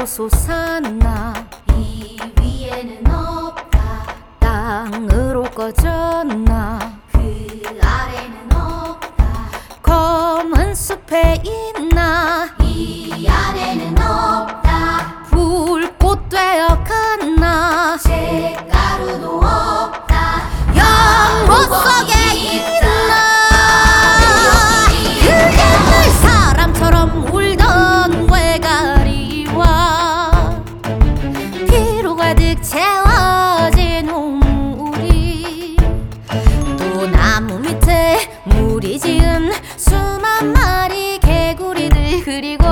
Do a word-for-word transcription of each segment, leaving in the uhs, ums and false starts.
하늘로 솟았나 이 위에는 없다. 땅으로 꺼졌나 그 아래는 없다. 검은 숲에 있나 이 안에는 없다. 불꽃 되어갔나 쇳가루도 없다. 연못 속에 있나 그게 늘 사람처럼 울던 외가리와 피로 가득 채워진 우물이 또 나무 밑에 물이 지은 수만 마리 개구리들 그리고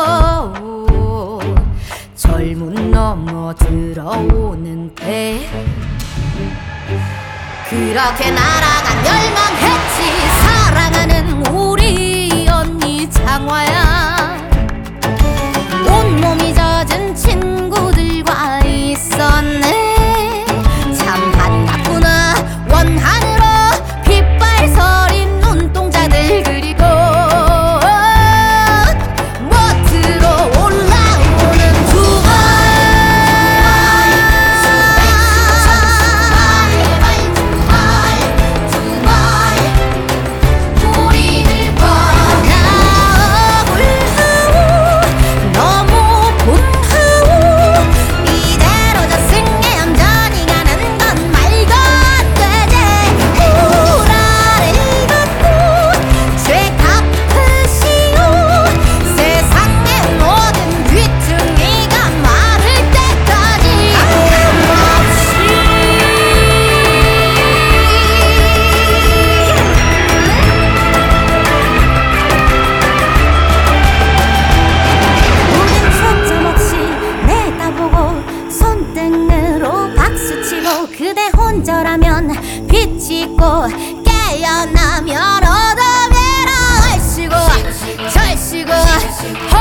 젊은 넘어 들어오는 배 그렇게 날아간 열망했지 사랑하는 우리 언니 장화야 온몸이 젖은 친구들과 있었네 참 반갑구나 원한으로 빗발 서린 눈동자들 그리고 멋지로 올라오는 두발 우리를 봐. 너무 분하오 이대로 저승에 얌전히 가는 건 말도 안 되지 우라를 걷고 죄 갚으시오 세상의 모든 귀퉁이가 마를 때까지 아낌없이 우린 초점없이 내다보고 손등으로 박수치고 그대 혼자라면 빛이 있고 깨어나면 어둠이라 얼씨구 절씨구